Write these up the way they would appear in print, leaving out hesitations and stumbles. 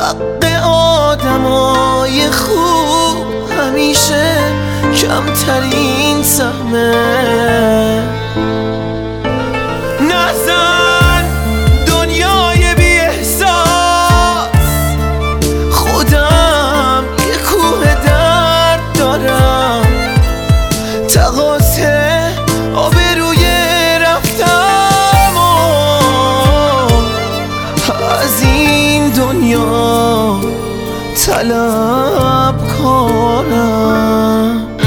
حق آدمای خوب همیشه کمترین سهمه. نزن دنیای بی احساس، خودم یه کوه درد دارم، تقاطع آبروی رفتم از این دنیا طلب کنم.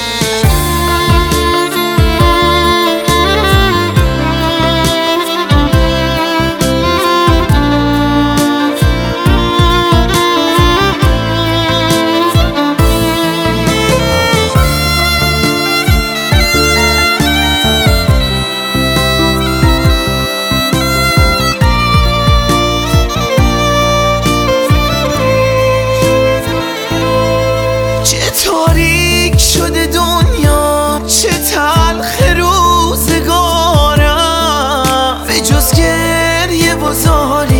تاریک شده دنیا، چه تلخ روزگارم، به جز گریه و زاری